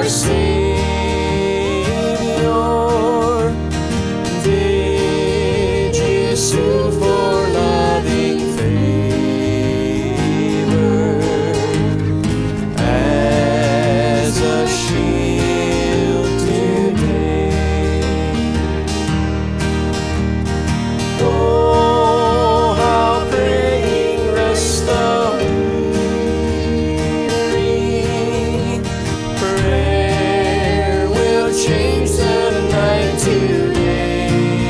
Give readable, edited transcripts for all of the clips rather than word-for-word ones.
our Savior? Did you sue for loving favor as a shield today? Oh, how praying rest the weary. Prayer will change the night to day.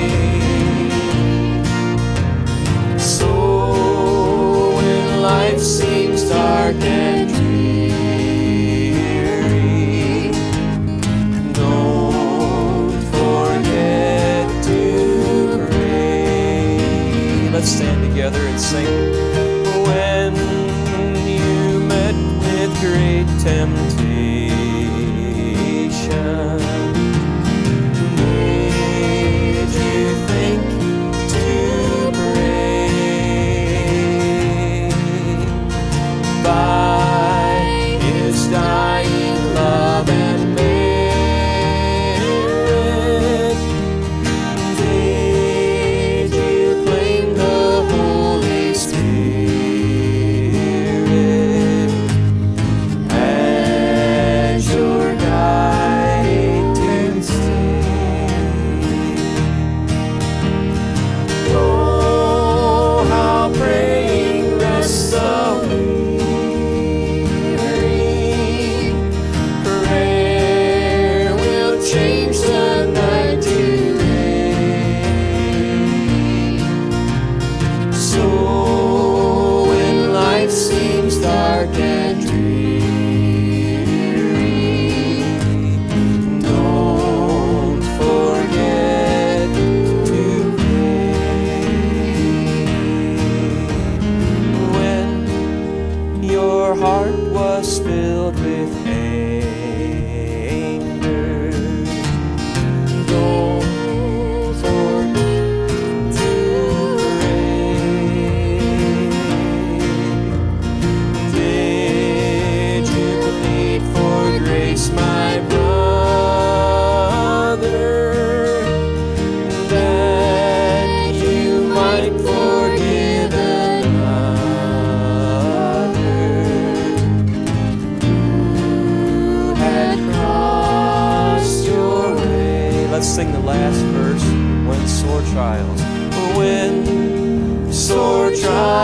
So when life seems dark and dreary, don't forget to pray. Let's stand together and sing. When you met with great temptation, did you think to pray? By His dying love and merit, did you claim the Holy Spirit as your guide to stay? Oh, how praying rests the weary. Prayer will change the night to day. So when life seems dark and dreary, don't forget to pray. When your heart was filled with anger, don't forget to pray. Did you plead for grace, my brother, that you might forgive another who had crossed your way? Let's sing the last verse. When sore trials